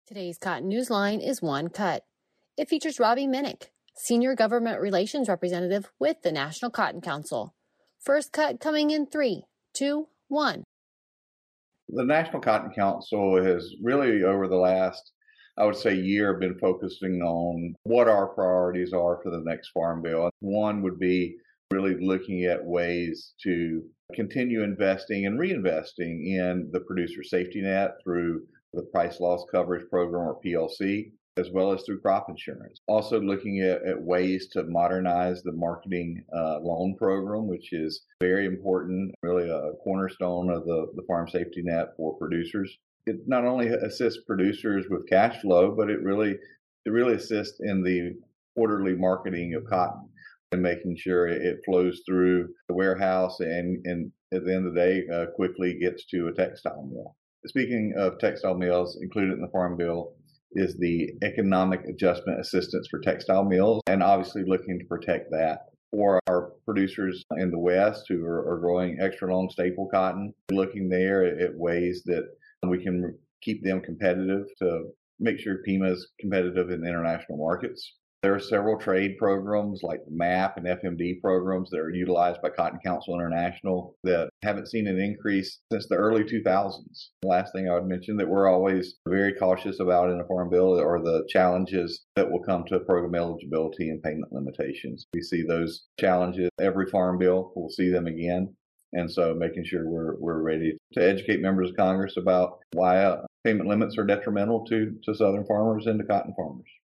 Today's Cotton Newsline is one cut. It features Robbie Minnick, Senior Government Relations Representative with the National Cotton Council. First cut coming in 3, 2, 1. The National Cotton Council has really, over the last, I would say, year, been focusing on what our priorities are for the next Farm Bill. One would be really looking at ways to continue investing and reinvesting in the producer safety net through the Price Loss Coverage Program, or PLC, as well as through crop insurance. Also looking at ways to modernize the marketing loan program, which is very important, really a cornerstone of the farm safety net for producers. It not only assists producers with cash flow, but it really assists in the orderly marketing of cotton and making sure it flows through the warehouse and at the end of the day quickly gets to a textile mill. Speaking of textile mills, included in the Farm Bill is the Economic Adjustment Assistance for Textile Mills, and obviously looking to protect that for our producers in the West who are growing extra long staple cotton, looking there at ways that we can keep them competitive to make sure Pima is competitive in international markets. There are several trade programs like the MAP and FMD programs that are utilized by Cotton Council International that haven't seen an increase since the early 2000s. The last thing I would mention that we're always very cautious about in a farm bill are the challenges that will come to program eligibility and payment limitations. We see those challenges every farm bill. We'll see them again. And so making sure we're ready to educate members of Congress about why payment limits are detrimental to Southern farmers and to cotton farmers.